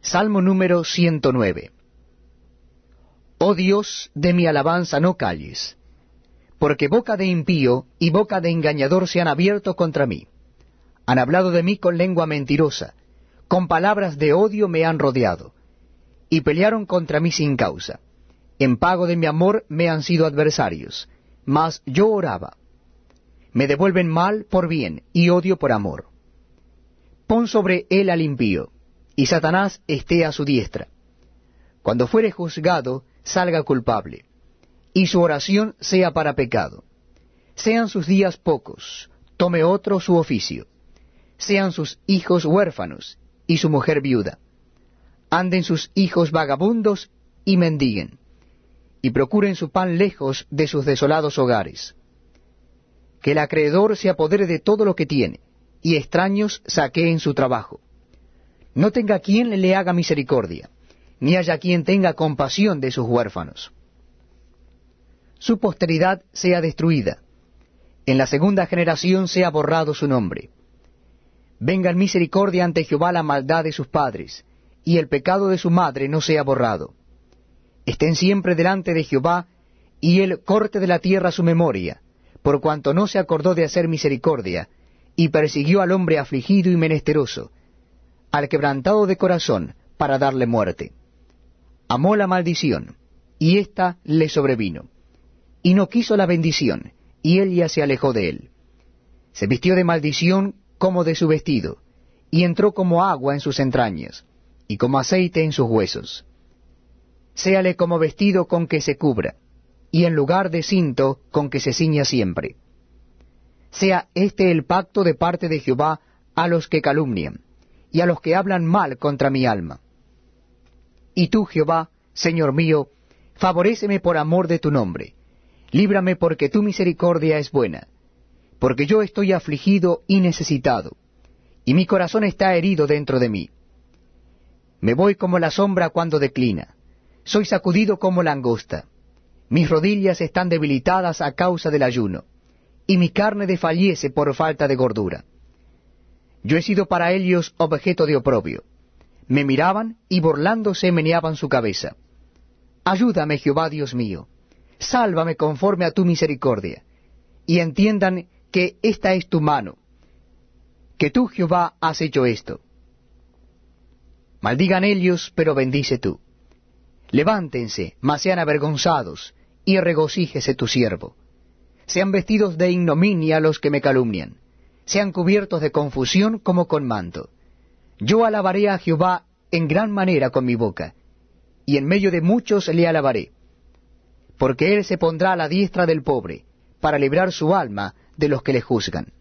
Salmo número 109. Oh Dios, de mi alabanza no calles, porque boca de impío y boca de engañador se han abierto contra mí. Han hablado de mí con lengua mentirosa, con palabras de odio me han rodeado, y pelearon contra mí sin causa. En pago de mi amor me han sido adversarios, mas yo oraba. Me devuelven mal por bien y odio por amor. Pon sobre él al impío, y Satanás esté a su diestra. Cuando fuere juzgado, salga culpable, y su oración sea para pecado. Sean sus días pocos, tome otro su oficio. Sean sus hijos huérfanos, y su mujer viuda. Anden sus hijos vagabundos y mendiguen, y procuren su pan lejos de sus desolados hogares. Que el acreedor se apodere de todo lo que tiene, y extraños saqueen su trabajo. No tenga quien le haga misericordia, ni haya quien tenga compasión de sus huérfanos. Su posteridad sea destruida, en la segunda generación sea borrado su nombre. Venga en misericordia ante Jehová la maldad de sus padres, y el pecado de su madre no sea borrado. Estén siempre delante de Jehová, y él corte de la tierra su memoria, por cuanto no se acordó de hacer misericordia, y persiguió al hombre afligido y menesteroso, al quebrantado de corazón, para darle muerte. Amó la maldición, y ésta le sobrevino, y no quiso la bendición, y ella se alejó de él. Se vistió de maldición como de su vestido, y entró como agua en sus entrañas, y como aceite en sus huesos. Séale como vestido con que se cubra, y en lugar de cinto con que se ciña siempre. Sea este el pacto de parte de Jehová a los que calumnian, y a los que hablan mal contra mi alma. Y tú, Jehová, Señor mío, favoréceme por amor de tu nombre, líbrame porque tu misericordia es buena, porque yo estoy afligido y necesitado, y mi corazón está herido dentro de mí. Me voy como la sombra cuando declina, soy sacudido como langosta, mis rodillas están debilitadas a causa del ayuno, y mi carne desfallece por falta de gordura. Yo he sido para ellos objeto de oprobio. Me miraban y burlándose meneaban su cabeza. Ayúdame, Jehová Dios mío, sálvame conforme a tu misericordia, y entiendan que esta es tu mano, que tú, Jehová, has hecho esto. Maldigan ellos, pero bendice tú. Levántense, mas sean avergonzados, y regocíjese tu siervo. Sean vestidos de ignominia los que me calumnian, sean cubiertos de confusión como con manto. Yo alabaré a Jehová en gran manera con mi boca, y en medio de muchos le alabaré, porque él se pondrá a la diestra del pobre, para librar su alma de los que le juzgan.